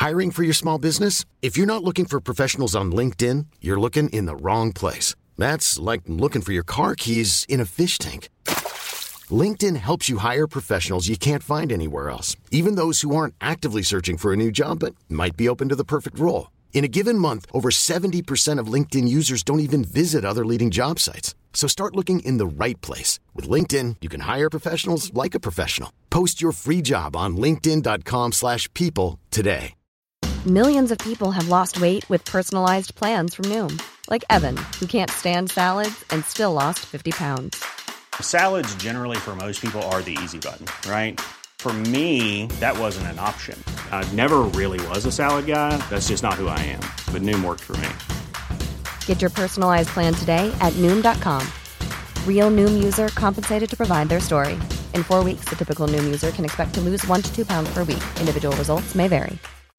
Hiring for your small business? If you're not looking for professionals on LinkedIn, you're looking in the wrong place. That's like looking for your car keys in a fish tank. LinkedIn helps you hire professionals you can't find anywhere else, even those who aren't actively searching for a new job but might be open to the perfect role. In a given month, over 70% of LinkedIn users don't even visit other leading job sites. So start looking in the right place. With LinkedIn, you can hire professionals like a professional. Post your free job on linkedin.com/people today. Millions of people have lost weight with personalized plans from Noom. Like Evan, who can't stand salads and still lost 50 pounds. Salads generally for most people are the easy button, right? For me, that wasn't an option. I never really was a salad guy. That's just not who I am. But Noom worked for me. Get your personalized plan today at Noom.com. Real Noom user compensated to provide their story. In 4 weeks, the typical Noom user can expect to lose 1 to 2 pounds per week. Individual results may vary.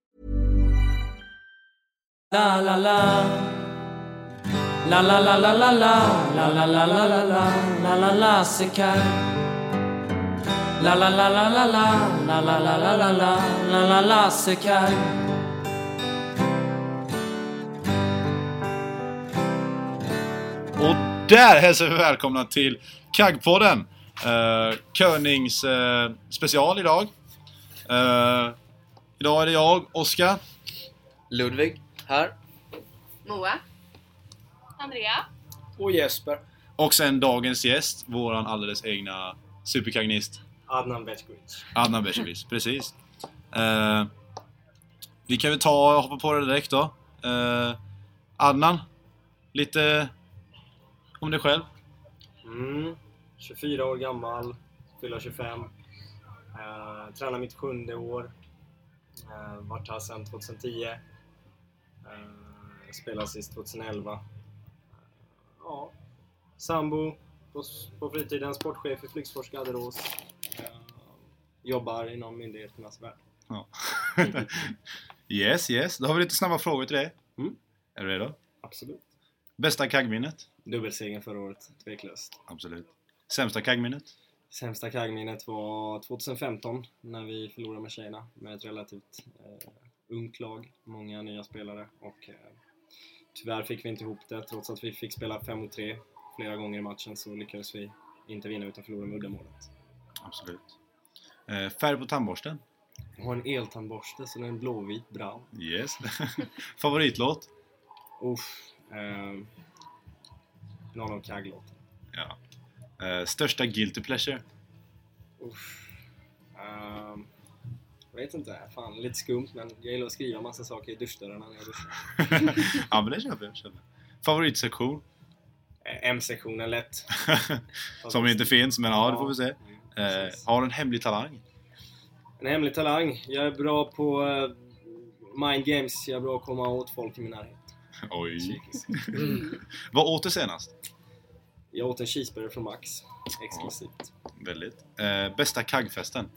La la la. La la la la la la la la la la la la la la la Sekai. La la la la la la la la la la la la la la la Sekai. Och där hälsar vi välkomna till Kaggpodden. Könings special idag. Idag är det jag, Oskar, Ludvig här. Moa. Andrea. Och Jesper. och sen dagens gäst, våran alldeles egna superkagnist Adnan Beskovic. Adnan Beskovic, precis. Vi kan väl ta och hoppa på det direkt då. Adnan, lite om dig själv. 24 år gammal, fyller 25. Tränar mitt 7:e år. Varit här sedan 2010. Spelade sist 2011. Sambo på fritiden, sportchef i Flygsfors Garderås. Jobbar inom myndigheternas värld. Ja. Yes. Då har vi lite snabba frågor till dig. Är du redo? Absolut. Bästa kaggminnet? Dubbelsegern förra året, tveklöst. Absolut. Sämsta kaggminnet? Sämsta kaggminnet var 2015 när vi förlorade med tjejerna med ett relativt ungt lag, många nya spelare och tyvärr fick vi inte ihop det. Trots att vi fick spela 5-3 flera gånger i matchen så lyckades vi inte vinna utan förlora med uddamålet. Absolut. Färg på tandborsten? Jag har en eltandborste så den är en blåvit brown. Yes. Favoritlåt? Någon av kagglåten. Ja. Största guilty pleasure? Jag vet inte, fan lite skumt men jag gillar att skriva massa saker i duschdörrarna när jag duschar. Ja men det köper jag. Favoritsektion? M-sektionen lätt. Som inte finns, men ja, det får vi se. Har du en hemlig talang? En hemlig talang? Jag är bra på mind games. Jag är bra att komma åt folk i min närhet. Oj. Vad åt du senast? Jag åt en cheeseburger från Max. Exklusivt. Väldigt. Bästa kaggfesten?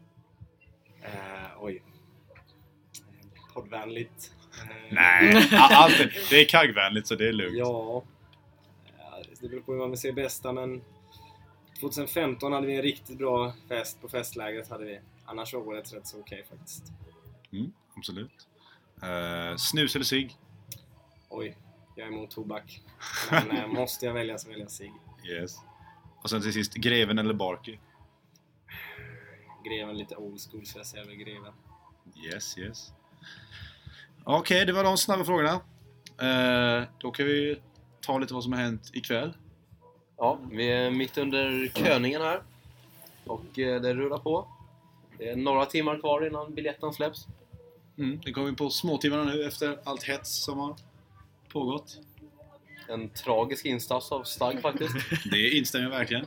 Poddvänligt. Nej, alltid. Det är kaggvänligt så det är lugnt. Ja, det beror på hur man vill se bästa, men 2015 hade vi en riktigt bra fest på festlägret hade vi. Annars var det rätt så okej faktiskt. Absolut. Snus eller cigg? Oj, jag är emot tobak. Men måste jag välja så väljer jag cigg. Yes. Och sen till sist, greven eller barky? Greven, lite old school så jag säger väl greven. Yes. Okej, det var de snabba frågorna. Då kan vi ta lite vad som har hänt ikväll. Ja, vi är mitt under köningen här. Och det rullar på. Det är några timmar kvar innan biljetten släpps. Det kommer på småtimmarna nu efter allt hets som har pågått. En tragisk instans av Stagg faktiskt. Det instämmer jag verkligen.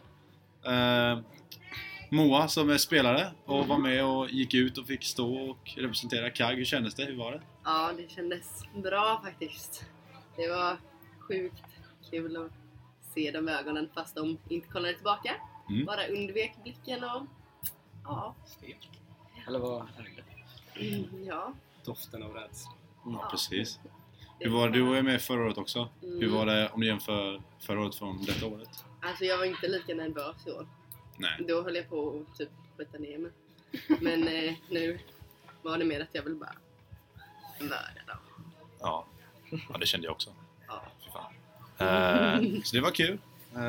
Moa som är spelare och var med och gick ut och fick stå och representera Kagg. Hur kändes det? Hur var det? Ja, det kändes bra faktiskt. Det var sjukt kul att se dem i ögonen fast de inte kollade tillbaka. Bara undvek blicken och ja. Stek. Eller vad är det? Ja. Doften av rädsla. Ja, precis. Hur var det? Du var med förra året också. Hur var det om du jämför förra året från detta året? Alltså jag var inte lika nervös så. Nej. Då höll jag på att typ skjuta ner mig. Men nu var det mer att jag vill bara Mördarna. Ja, det kände jag också. Ja. Fy fan. Så det var kul.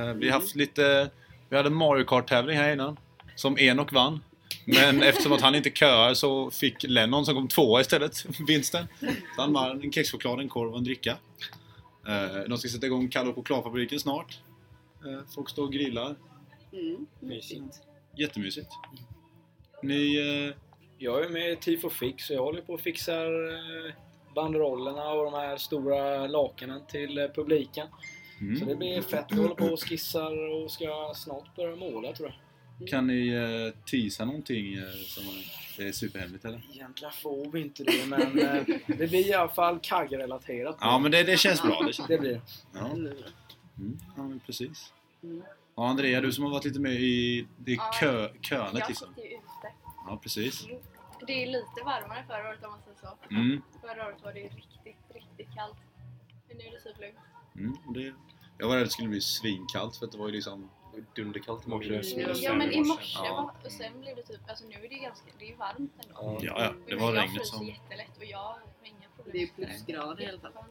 Vi hade Mario Kart-tävling här innan. Som Enok vann. Men eftersom att han inte köar så fick Lennon som kom 2 istället vinsten. Så han vann en kexchoklad, en korv och en dricka. De ska sätta igång Kalle och chokladfabriken snart. Folk står och grillar. Mysigt. Jättemysigt. Ni... Jag är med i Tifo Fix så jag håller på och fixar banderollerna och de här stora lakanen till publiken. Så det blir fett. Vi håller på och skissar och ska snart börja måla, tror jag. Kan ni teasa någonting som är superhemligt eller? Egentligen får vi inte det, men det blir i alla fall kaggrelaterat. Ja, men det känns bra. Det blir det. Ja. Ja, men precis. Ja, Andrea, du som har varit lite med i könet liksom. Jag sitter ju ute. Ja, precis. Det är lite varmare förra året om man säger så. Förra året var det riktigt kallt. Men nu är det superlugnt. Jag var rädd att det skulle bli svinkallt för att det var ju liksom dunderkallt i morse. Ja, men i morse och sen blev det typ, alltså nu är det är ju varmt ändå. Ja, det var regnet som... Jag jättelätt och jag har inga problem. Det är plusgrader i alla fall.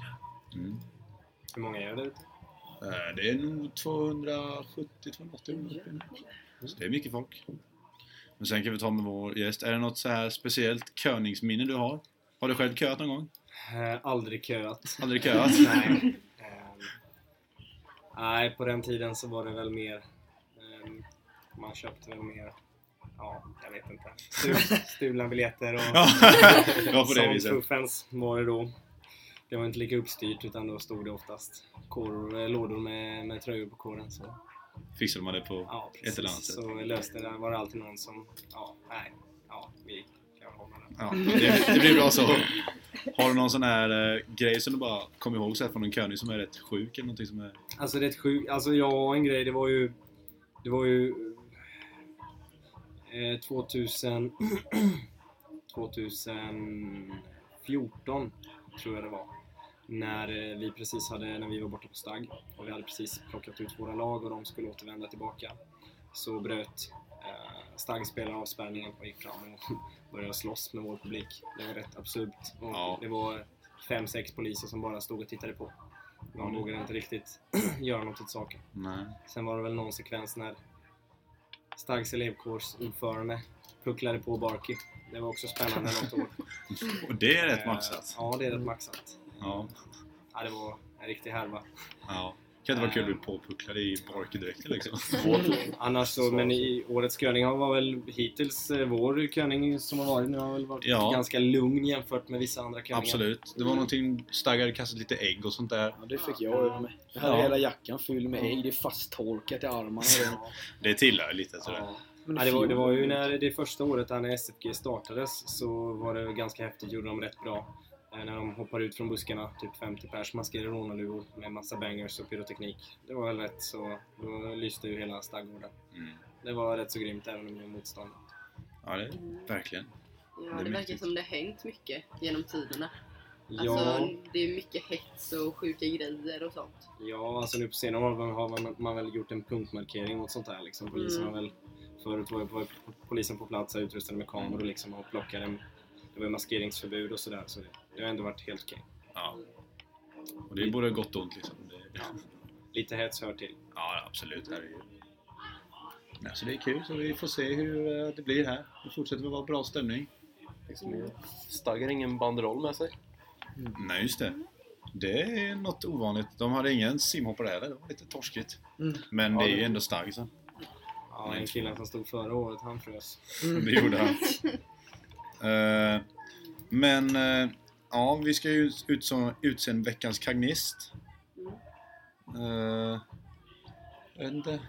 Hur många är det ute? Det är nog 270-280. Så det är mycket folk. Men sen kan vi ta med vår gäst. Är det något så här speciellt köningsminne du har? Har du själv köat någon gång? Aldrig köat. Aldrig köat? Nej. Nej, på den tiden så var det väl mer... man köpte väl mer... Ja, jag vet inte. Stulna biljetter och... Ja, på det viset. Fuffens var det då. Det var inte lika uppstyrt utan då stod det oftast lådor med tröjor på kåren. Så. Fixade man det på ett eller annat sätt? Så löste det. Var det alltid någon som... vi kan hålla det. Ja, det blir bra så. Har du någon sån här grej som du bara kommer ihåg så här från en köning som är rätt sjuk eller någonting som är... Alltså rätt sjuk... Alltså jag en grej, det var ju 2014 tror jag det var. När vi var borta på stag och vi hade precis plockat ut våra lag och de skulle återvända tillbaka. Så bröt stagspelare avspärrningen och gick fram och började slåss med vår publik. Det var rätt absurt. Och det var 5-6 poliser som bara stod och tittade på. De vågade inte riktigt göra något åt saken. Nej. Sen var det väl någon sekvens när Stags elevkårsordförande pucklade på Barky. Det var också spännande något år. Och det är rätt maxat. Ja, det är rätt maxat. Ja, det var en riktig härva. Ja. Kan det vara kul att bli påpucklad i Barky-dräkten liksom? Annars så, men i årets köning var väl hittills vår köning som har varit nu har väl varit ganska lugn jämfört med vissa andra köningar. Absolut. Det var någonting, Stagg hade kastat lite ägg och sånt där. Ja, det fick jag över mig. Jag hade hela jackan fylld med ägg, det är fasttorkat i armarna. Det tillhör lite sådär. Det var ju när det första året när SFG startades så var det ganska häftigt, gjorde de rätt bra. När de hoppar ut från buskarna, typ 50 pers maskade rånarluvor med massa bangers och pyroteknik. Det var väl rätt så, då lyste ju hela Staggården. Det var rätt så grymt även med motstånd. Ja, det verkligen. Ja, det verkar som det har hängt mycket genom tiderna. Ja. Alltså, det är mycket hets och sjuka grejer och sånt. Ja, alltså nu på senare år har man väl gjort en punktmarkering mot sånt här liksom. Polisen har väl, förut var polisen på plats och utrustade med kameror liksom och plockade. Det var maskeringsförbud och sådär, så det har ändå varit helt okej. Ja. Och det är både gott och ont liksom. Lite hets hör till. Ja, absolut. Ja, så det är kul, så vi får se hur det blir här. Det fortsätter att vara bra stämning. Staggar ingen banderoll med sig? Nej, just det. Det är något ovanligt. De hade ingen simhoppare heller, det var lite torskigt. Men det är ju ändå Stagg så. Ja, en kille som stod förra året, han frös. Det gjorde han. Men vi ska ju utse en veckans kagnist. Jag vet inte.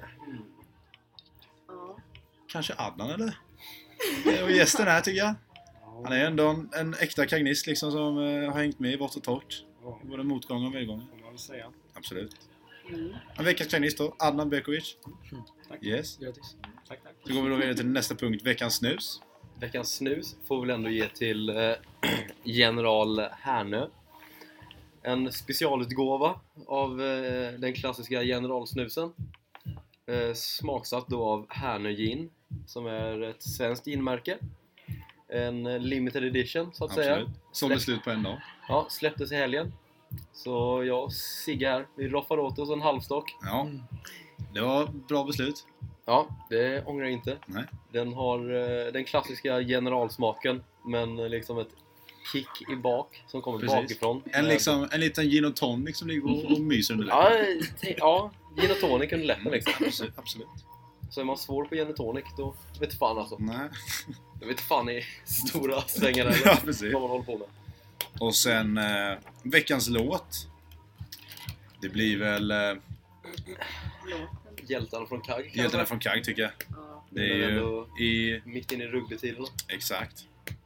Kanske Adnan eller? Och gästen här tycker jag. Han är ändå en äkta kagnist liksom som har hängt med i vårt och torrt. Både motgångar och medgångar. Får man väl säga. Absolut. En veckans kagnist då, Adnan Bekovic. Tack. Yes. Grattis. Tack. Så går vi då vidare till nästa punkt, veckans snus. Veckans snus får väl ändå ge till General Härnö. En specialutgåva av den klassiska generalsnusen. Smaksatt då av Härnö Gin, som är ett svenskt ginmärke. En limited edition så att Absolut. säga. Som är slut på en dag. Ja, släpptes i helgen. Så jag och Sigge här, vi roffade åt oss en halvstock. Ja, det var bra beslut. Ja, det ångrar jag inte. Nej. Den har den klassiska generalsmaken, men liksom ett kick i bak som kommer bakifrån. En liten gin och tonic som ligger och myser under läppen. Ja, gin och tonic under läppen liksom. Absolut. Så är man svår på gin och tonic, då vet fan alltså. Nej. Jag vet fan i stora svängar eller Ja, precis. vad man håller på med. Och sen veckans låt. Det blir väl Hjältarna från Kagg. Hjältarna från Kagg tycker jag. Det är ju mitt inne i rugbytiderna. Exakt.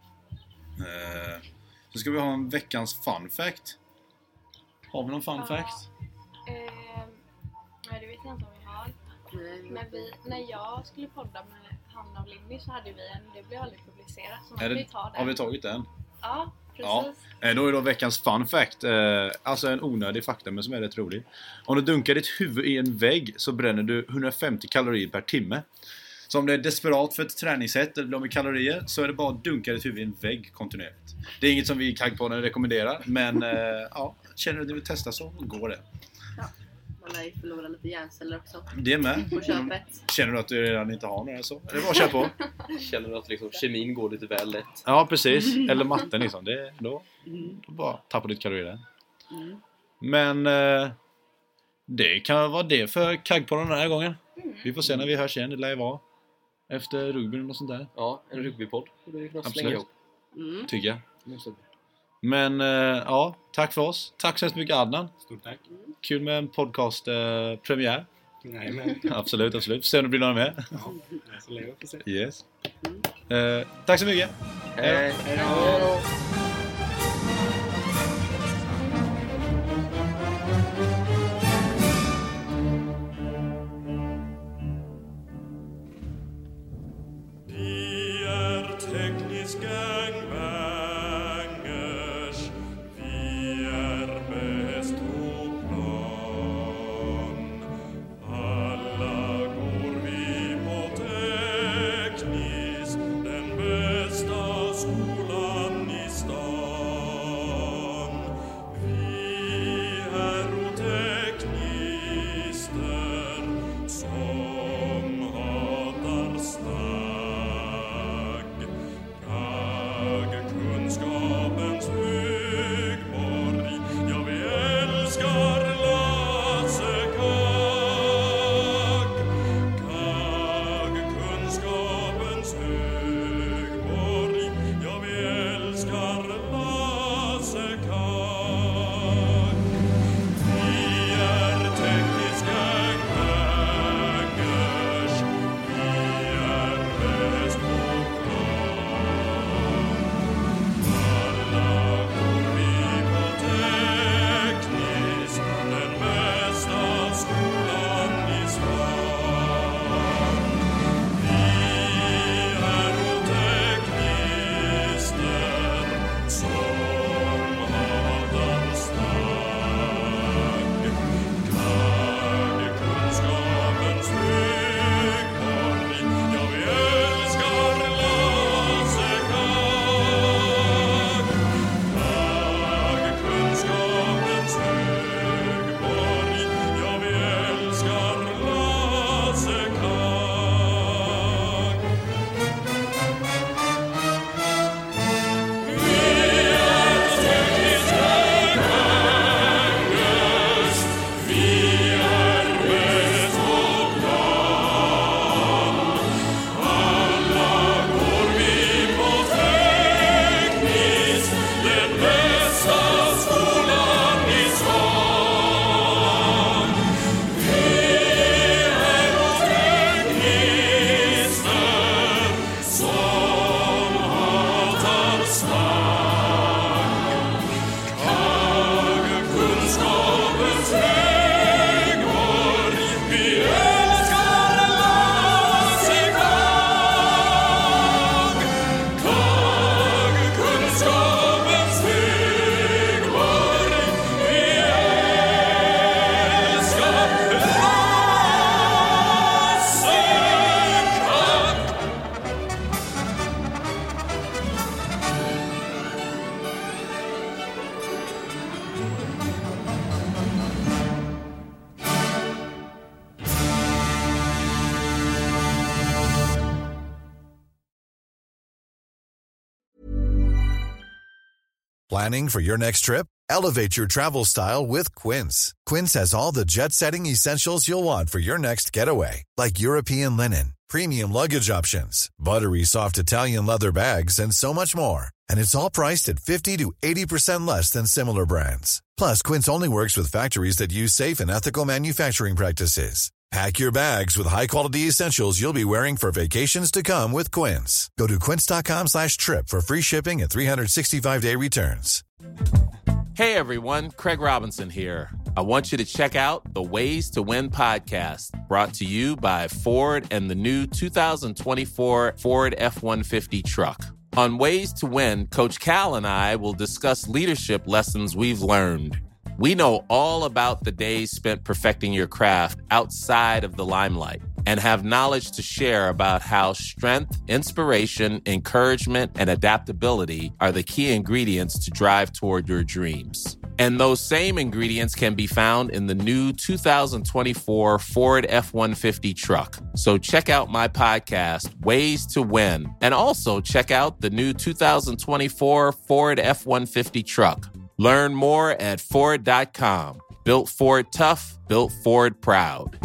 Så ska vi ha en veckans fun fact. Har vi någon fun fact? Nej, det vet jag inte om vi har. När jag skulle podda med Hanna och Lindy så hade vi det blev aldrig publicerat. Så man kan ju ta den. Har vi tagit den? Ja, precis. Ja. Då är veckans fun fact. Alltså en onödig fakta men som är rätt rolig. Om du dunkar ditt huvud i en vägg så bränner du 150 kalorier per timme. Så om det är desperat för ett träningssätt eller blir med kalorier så är det bara att dunka ditt huvud i en vägg kontinuerligt. Det är inget som vi i Kaggpodden rekommenderar. Men känner du att du vill testa så går det. Ja, man lär ju förlora lite hjärnceller också. Det är med. På köpet. Känner du att du redan inte har några så? Det är bara att köra på. Känner du att liksom, kemin går lite väl lätt? Ja, precis. Eller matten liksom. Då bara tappar du ditt kalorier. Men det kan vara det för Kaggpodden den här gången. Vi får se när vi hörs igen. Det lär ju vara efter rugbyn och sånt där. Ja, en rugbypodd. Absolut. Tycker jag. Men tack för oss. Tack så mycket Adnan. Stort tack. Kul med en podcast-premiär. Nej, men... Absolut. Se om det blir någon med. Ja, så lever jag på sig. Yes. Tack så mycket. Hej då. Planning for your next trip? Elevate your travel style with Quince. Quince has all the jet-setting essentials you'll want for your next getaway, like European linen, premium luggage options, buttery soft Italian leather bags, and so much more. And it's all priced at 50 to 80% less than similar brands. Plus, Quince only works with factories that use safe and ethical manufacturing practices. Pack your bags with high-quality essentials you'll be wearing for vacations to come with Quince. Go to quince.com/trip for free shipping and 365-day returns. Hey everyone, Craig Robinson here. I want you to check out the Ways to Win podcast, brought to you by Ford and the new 2024 Ford F-150 truck. On Ways to Win, Coach Cal and I will discuss leadership lessons we've learned. We know all about the days spent perfecting your craft outside of the limelight and have knowledge to share about how strength, inspiration, encouragement, and adaptability are the key ingredients to drive toward your dreams. And those same ingredients can be found in the new 2024 Ford F-150 truck. So check out my podcast, Ways to Win, and also check out the new 2024 Ford F-150 truck. Learn more at Ford.com. Built Ford tough, built Ford proud.